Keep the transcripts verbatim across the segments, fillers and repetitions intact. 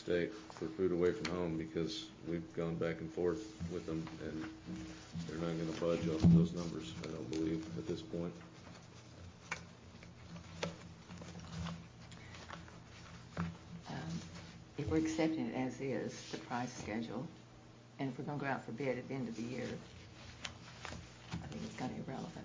State for food away from home, because we've gone back and forth with them, and they're not going to budge off of those numbers, I don't believe, at this point. Um, if we're accepting it as is, the price schedule, and if we're going to go out for bid at the end of the year, I think it's kind of irrelevant.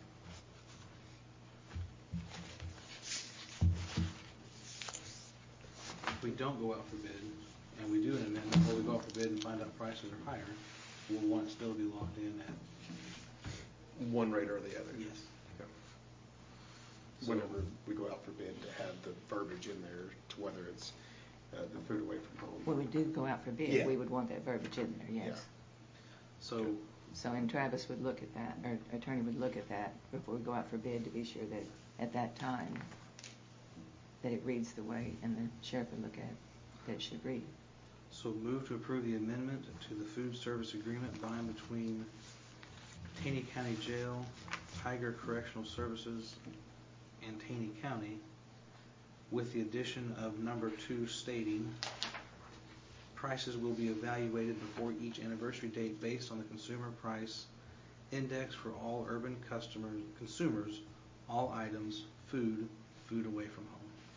If we don't go out for bid, and we do an amendment, or we go out for bid and find out prices are higher, we'll want it still to be locked in at... One rate or the other? Yes. Yeah. So, whenever we go out for bid, to have the verbiage in there to whether it's uh, the food away from home. When we do go out for bid, Yeah. we would want that verbiage in there, yes. Yeah. So, So, and Travis would look at that, or attorney would look at that before we go out for bid to be sure that at that time that it reads the way, and the sheriff would look at that it should read. so move to approve the amendment to the food service agreement by and between Taney County Jail, Tiger Correctional Services, and Taney County, with the addition of number two stating prices will be evaluated before each anniversary date based on the consumer price index for all urban customers, consumers, all items, food, food away from home.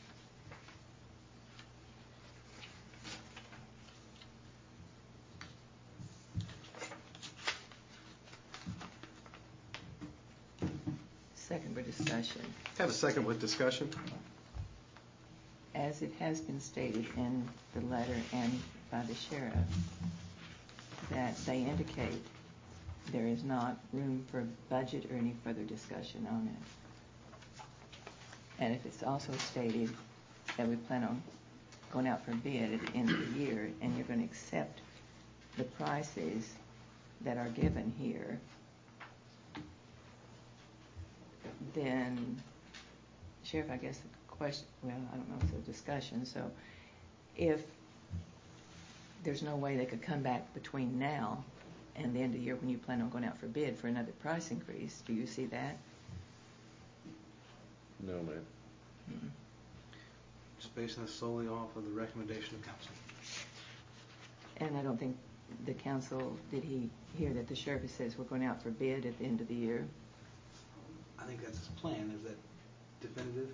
Second for discussion. Have a second with discussion. As it has been stated in the letter and by the sheriff, that they indicate there is not room for budget or any further discussion on it. And if it's also stated that we plan on going out for bid at the end of the year, and you're going to accept the prices that are given here, then, Sheriff, I guess the question, well, I don't know, it's a discussion, so if there's no way they could come back between now and the end of the year when you plan on going out for bid for another price increase, do you see that? No, ma'am. Mm-hmm. Just basing this solely off of the recommendation of council. And I don't think the council, did he hear that the sheriff says we're going out for bid at the end of the year? I think that's his plan. Is that definitive?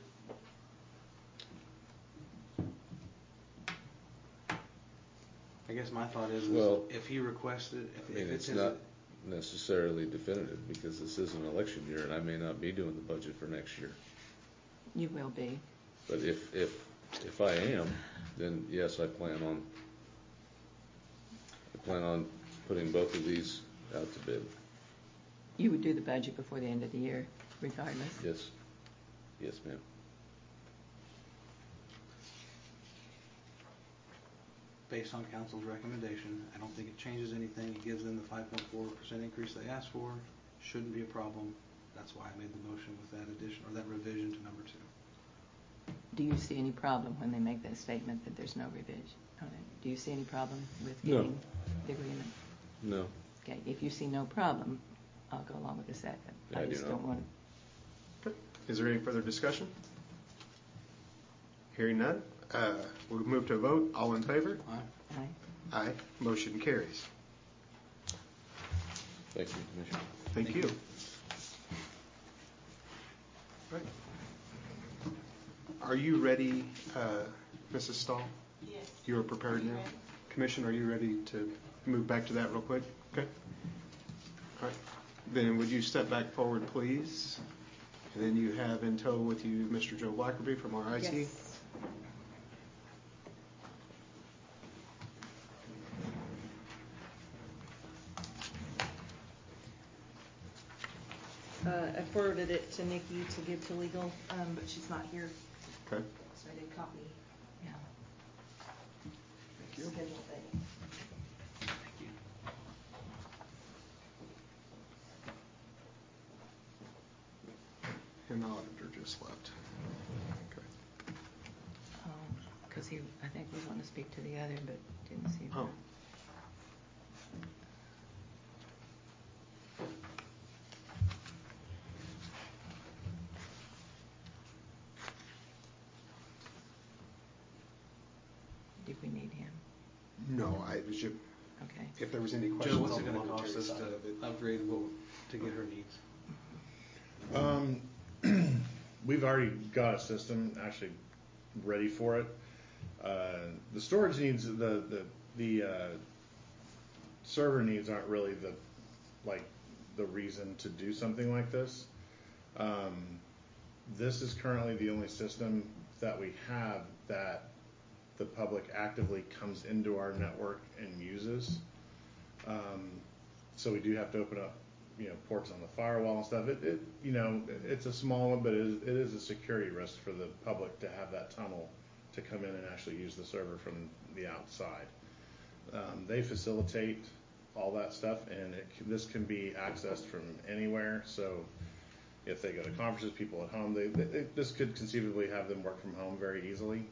I guess my thought is, is Well, if he requested, if, I mean, if it's it's not necessarily definitive, because this is an election year, and I may not be doing the budget for next year. You will be. But if if if I am, then yes, I plan on I plan on putting both of these out to bid. You would do the budget before the end of the year, regardless? Yes. Yes, ma'am. based on council's recommendation. I don't think it changes anything. It gives them the five point four percent increase they asked for. Shouldn't be a problem. That's why I made the motion with that addition or that revision to number two. Do you see any problem when they make that statement that there's no revision on it? Do you see any problem with No. getting the agreement? No. Okay, if you see no problem, I'll go along with the second. I I do just not. don't want to. Okay. Is there any further discussion? Hearing none, uh, we'll move to a vote. All in favor? Aye. Aye. Aye. Motion carries. Thank you, Commissioner. Thank, Thank you. you. Right. Are you ready, uh, Missus Stahl? Yes. You are prepared Are you now? ready? Commissioner, are you ready to move back to that real quick? Okay. All right. Then would you step back forward, please? And then you have in tow with you Mister Joe Blackerby from our I T. Yes. Uh, I forwarded it to Nikki to give to legal, um, but she's not here, Okay. so I did copy. Yeah. Thank you. Schedule thing. Thank you. And the auditor just left. Okay. Because he, I think we want to speak to the other, but didn't see Oh. that. Did we need need him? No, I was just, Okay. if there was any questions Joe, what's on it the gonna cost monetary us side to of it. upgrade what, to get her needs? Um, we've already got a system actually ready for it. Uh, the storage needs, the the the uh, server needs aren't really the like the reason to do something like this. Um, this is currently the only system that we have that the public actively comes into our network and uses. Um, so we do have to open up, you know, ports on the firewall and stuff. It, it you know, it's a small one, but it is, it is a security risk for the public to have that tunnel to come in and actually use the server from the outside. Um, they facilitate all that stuff, and it, this can be accessed from anywhere. So if they go to conferences, people at home, they, they, this could conceivably have them work from home very easily.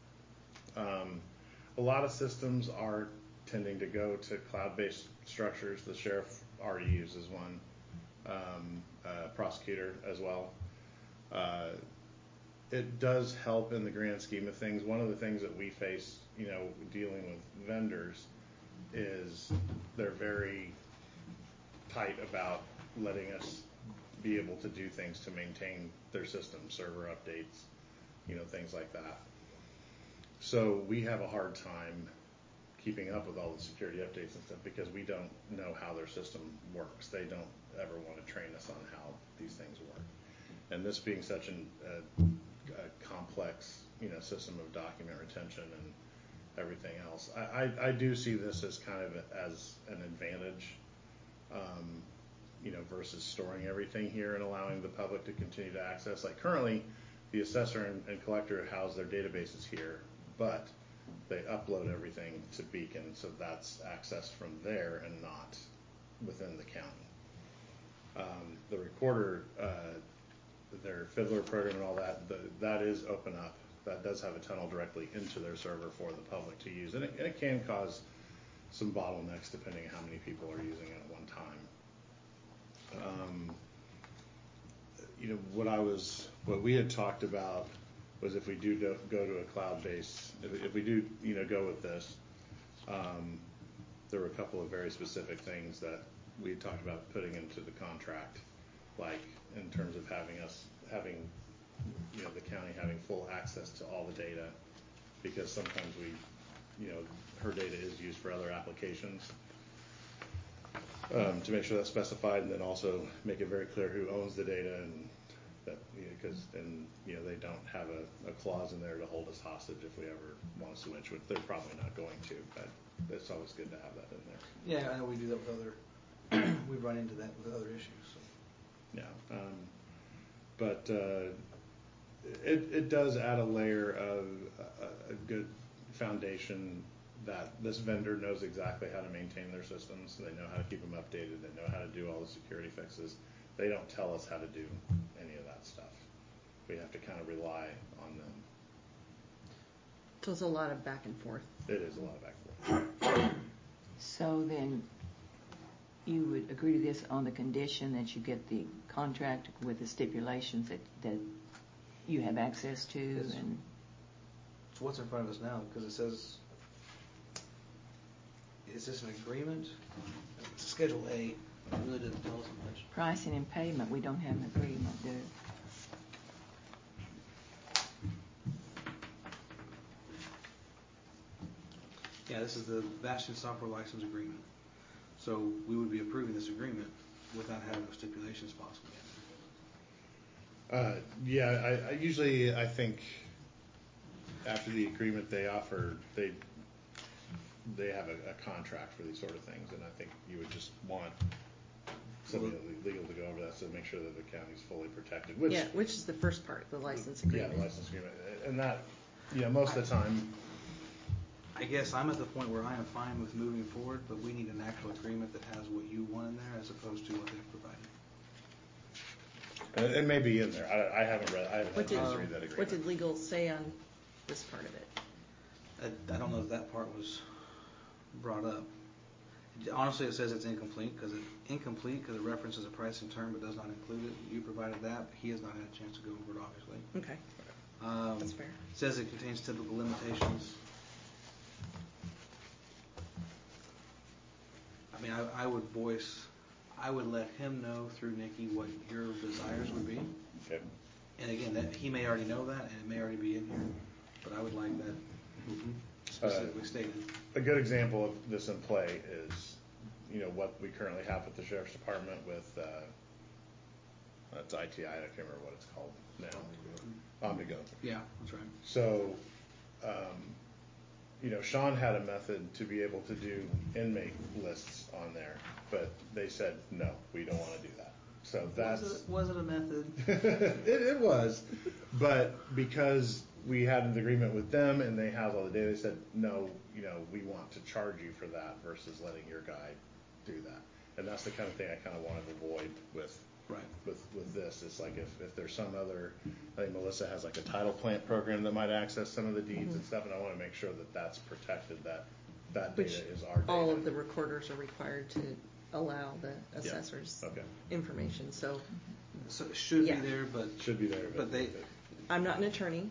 Um, a lot of systems are tending to go to cloud-based structures. The sheriff already uses one, um, uh, prosecutor as well. Uh, it does help in the grand scheme of things. One of the things that we face, you know, dealing with vendors is they're very tight about letting us be able to do things to maintain their system, server updates, you know, things like that. So we have a hard time keeping up with all the security updates and stuff because we don't know how their system works. They don't ever want to train us on how these things work. And this being such an, a, a complex, you know, system of document retention and everything else, I, I, I do see this as kind of a, as an advantage, um, you know, versus storing everything here and allowing the public to continue to access. Like currently, the assessor and, and collector house their databases here, but they upload everything to Beacon, so that's accessed from there and not within the county. Um, the recorder, uh, their Fiddler program and all that, the, that is open up. That does have a tunnel directly into their server for the public to use, and it, and it can cause some bottlenecks depending on how many people are using it at one time. Um, you know, what I was, what we had talked about was if we do go, go to a cloud-based, if, if we do, you know, go with this, um, there were a couple of very specific things that we had talked about putting into the contract, like in terms of having us, having, you know, the county having full access to all the data, because sometimes we, you know, her data is used for other applications. Um, to make sure that's specified, and then also make it very clear who owns the data, and that, because, you know, and you know, they don't have a, a clause in there to hold us hostage if we ever want to switch, which they're probably not going to, but it's always good to have that in there. Yeah, I know we do that with other, we run into that with other issues, so. Yeah, um, but uh, it, it does add a layer of a, a good foundation that this vendor knows exactly how to maintain their systems. They know how to keep them updated. They know how to do all the security fixes. They don't tell us how to do any of that stuff. We have to kind of rely on them. So it's a lot of back and forth. It is a lot of back and forth. So then you would agree to this on the condition that you get the contract with the stipulations that, that you have access to? Yes. And So what's in front of us now? Because it says, is this an agreement? It's Schedule A. It really doesn't tell us much. pricing and payment, we don't have an agreement, do we? Yeah, this is the Bastion Software License Agreement. So we would be approving this agreement without having those stipulations possibly. Uh, yeah, I, I usually, I think after the agreement they offer, they they have a, a contract for these sort of things, and I think you would just want somebody legal to go over that to make sure that the county's fully protected. Which, Yeah, which is the first part, the license yeah, agreement. the license agreement, and that, you know, most of the time, I guess I'm at the point where I am fine with moving forward, but we need an actual agreement that has what you want in there as opposed to what they've provided. it, it may be in there. I, I haven't read. I haven't What had did, time to read that agreement. what did legal say on this part of it? I, I don't know if that part was brought up. Honestly, it says it's incomplete because it incomplete because it references a pricing term but does not include it. You provided that, but he has not had a chance to go over it, obviously. Okay, Um, that's fair. It says it contains typical limitations. I, I would voice, I would let him know through Nikki what your desires would be. Okay. And again, that, he may already know that, and it may already be in here, but I would like that specifically stated. A good example of this in play is, you know, what we currently have with the sheriff's department with, uh, it's I T I, I can't remember what it's called now. Omnigo. Yeah, that's right. So, um, you know, Sean had a method to be able to do inmate lists on there, but they said, no, we don't want to do that. So that's. Was it, was it a method? it, it was, but because we had an agreement with them and they have all the data, they said, no, you know, we want to charge you for that versus letting your guy do that. And that's the kind of thing I kind of want to avoid with Right. with with this. It's like if, if there's some other, I think Melissa has like a title plant program that might access some of the deeds Mm-hmm. and stuff, and I want to make sure that that's protected, that that Which data is our data. all of the recorders are required to allow the assessors Okay. information, so So it should Yeah. be there, but Should be there. But they- I'm not an attorney.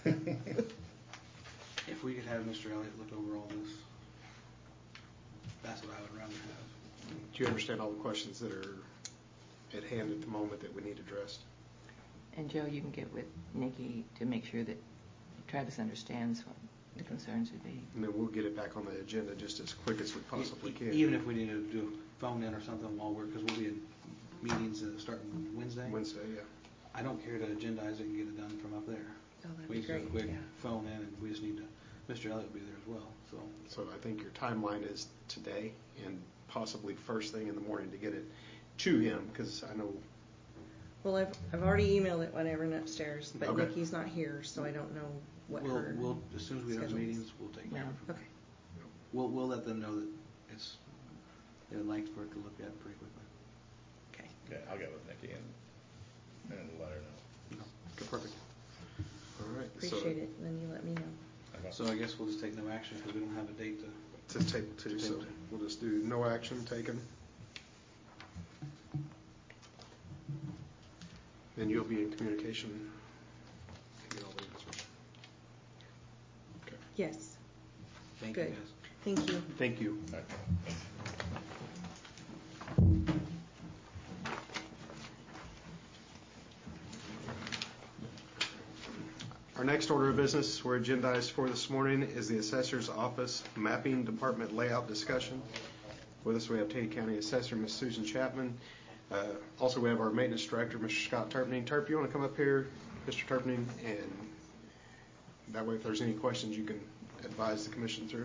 if we could have Mister Elliott look over all this, that's what I would rather have. Do you understand all the questions that are at hand at the moment that we need addressed? And Joe, you can get with Nikki to make sure that Travis understands what the concerns would be. And then we'll get it back on the agenda just as quick as we possibly E- can. Even if we need to do a phone in or something while we're, because we'll be in meetings uh, starting Wednesday. Wednesday, yeah. I don't care to agendize it and get it done from up there. Oh, that'd We be just do a great, quick yeah. phone in, and we just need to, Mister Elliott will be there as well, so. So I think your timeline is today and possibly first thing in the morning to get it to him, because I know, Well, I've, I've already emailed it when I ran upstairs, but Okay. Nikki's not here, so I don't know what We'll, her we'll, as soon as we have schedule is. meetings, we'll take care of it. Okay. We'll, we'll let them know that it's, they would like for it to look at pretty quickly. Okay. Okay, I'll get with Nikki and and let her know. okay, perfect. All right. so Appreciate it, and then you let me know. Okay. So I guess we'll just take no action because we don't have a date to. To table two, so Table two. we'll just do no action taken. Then you'll be in communication. Get all the answers. Okay. Yes. Thank you, Good. guys. Thank you. Thank you. All right. Our next order of business we're agendized for this morning is the Assessor's Office Mapping Department Layout Discussion. With us we have Taney County Assessor, Miz Susan Chapman. Uh, also we have our Maintenance Director, Mister Scott Turpning. Turp, you want to come up here, Mister Turpning, and that way if there's any questions you can advise the Commission through.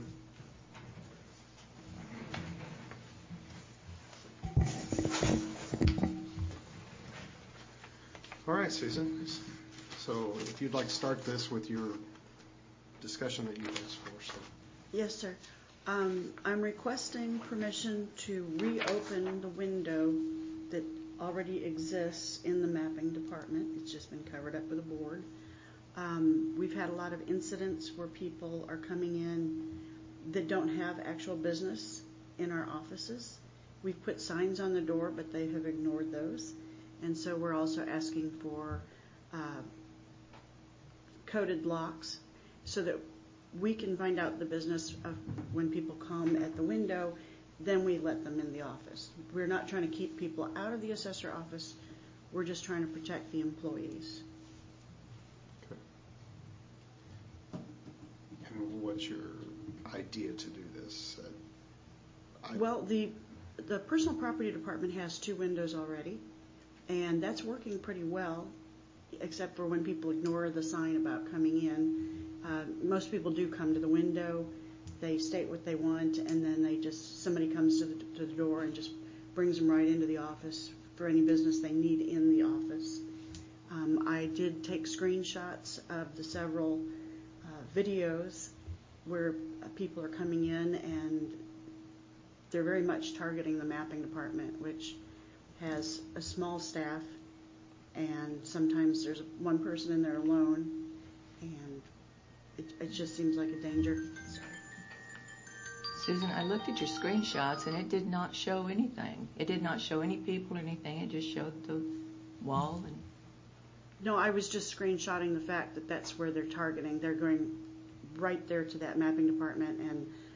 All right, Susan. So if you'd like to start this with your discussion that you asked for. So. Yes, sir. Um, I'm requesting permission to reopen the window that already exists in the mapping department. It's just been covered up with a board. Um, we've had a lot of incidents where people are coming in that don't have actual business in our offices. We've put signs on the door, but they have ignored those. And so we're also asking for uh, coded locks so that we can find out the business of when people come at the window, then we let them in the office. We're not trying to keep people out of the assessor office. We're just trying to protect the employees. Okay. And what's your idea to do this? Uh, I, Well, the the personal property department has two windows already, and that's working pretty well, except for when people ignore the sign about coming in. Uh, most people do come to the window, they state what they want, and then they just, somebody comes to the, to the door and just brings them right into the office for any business they need in the office. Um, I did take screenshots of the several uh, videos where uh, people are coming in, and they're very much targeting the mapping department, which has a small staff, and sometimes there's one person in there alone, and it, it just seems like a danger. Susan, I looked at your screenshots and it did not show anything. It did not show any people or anything. It just showed the wall. And No, I was just screenshotting the fact that that's where they're targeting. They're going right there to that mapping department, and